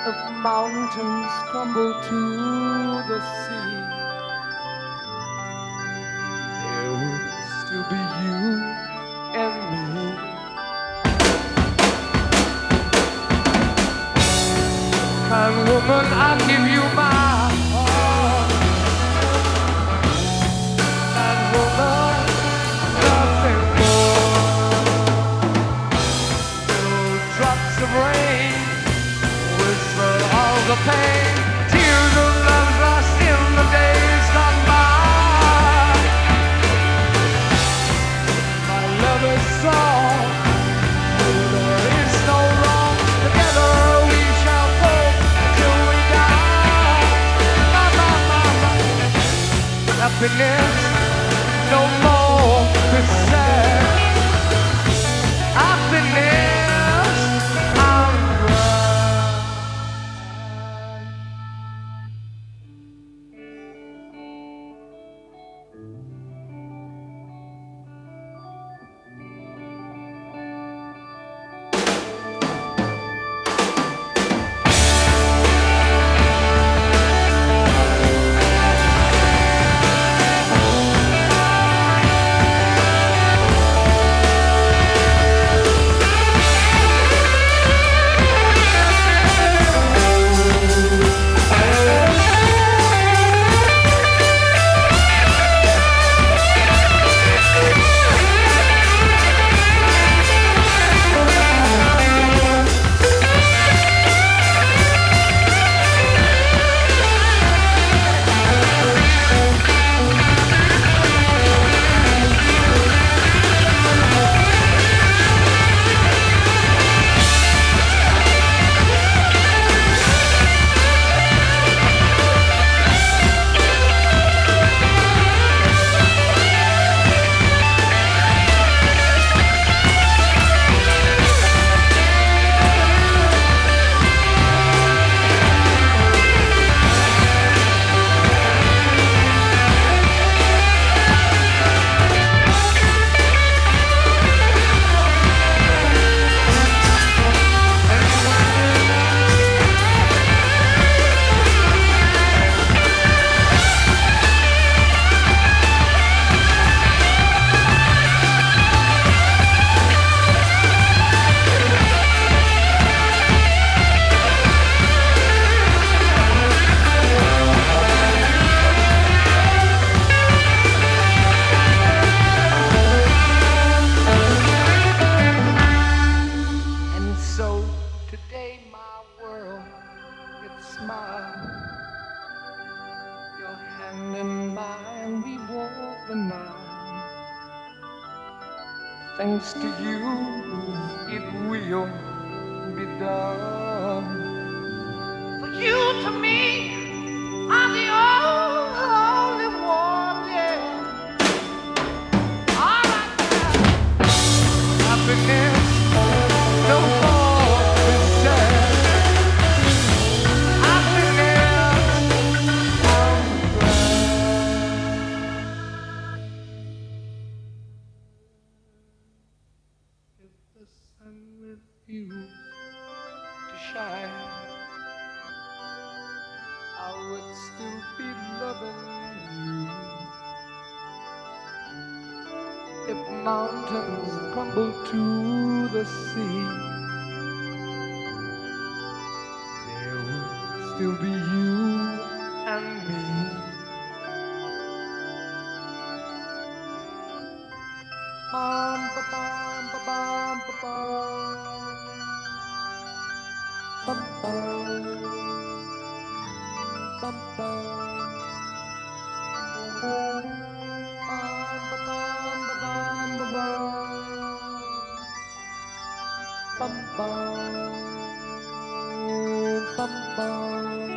If mountains crumble to the sea, there would still be you and me. Kind woman, I'll give you my heart. Kind woman, nothing more. Little drops of rain whistle all the pain. Tears of love lost in the days gone by. My love is song, there is no wrong. Together we shall go till we die. Happiness, no more to sad. Happiness, I'm glad. Today my world, it smiles. Your hand in mine, we walk the night. Thanks to you, it will be done. For you to me are the only one, yeah. All right, happiness, no more. The sun refused to shine, I would still be loving you. If mountains crumble to the sea, there would still be you and me. Bum, ba, bum, ba, bum, ba, bum. Bum, bum. Bum, bum. Bum, ba, bum, ba, bum, ba, bum. Bum, bum. Bum, bum.